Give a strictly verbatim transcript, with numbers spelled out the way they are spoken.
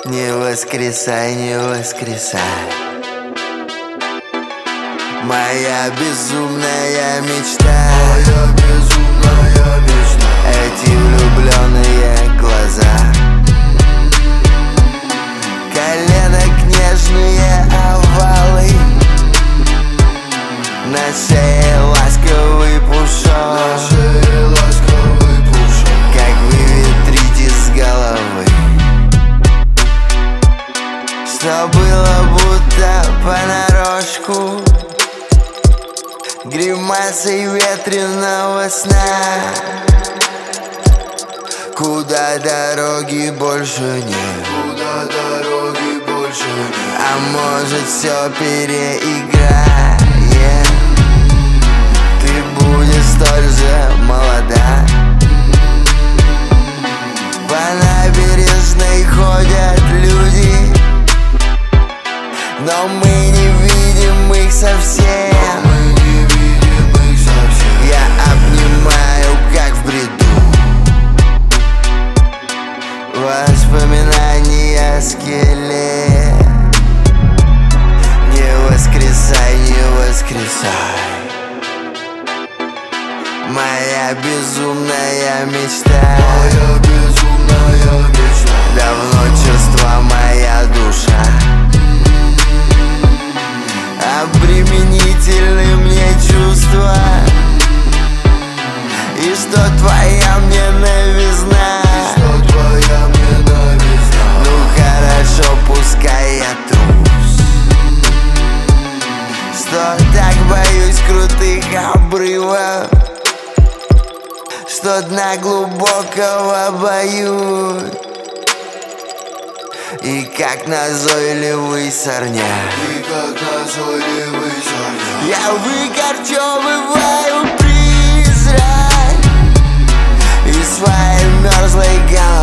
Не воскресай, не воскресай. Моя безумная мечта, Моя безумная мечта. эти влюбленные глаза, коленок нежные овалы, на шее ласковый пушок, На шее ласковый пушок. как вы ветрите с головы. Что было будто понарошку, гримасой ветреного сна. Куда дороги больше нет, Куда дороги больше нет. а может все переиграет. Ты будешь столь же молода. По набережной ходят люди, но мы не видим их совсем. Мы не видим их совсем. Я обнимаю, как в бреду, воспоминания скелет. Не воскресай, не воскресай. Моя безумная мечта, Моя безумная мечта. давно черства моя душа. Обременительны мне чувства, и что твоя мне новизна. Что твоя мне новизна. Ну хорошо, пускай я трус, что так боюсь крутых обрывов, что дна глубокого боюсь. И как назойливый сорняк И как назойливый сорняк я выкорчевываю призрак из своей мерзлой головы.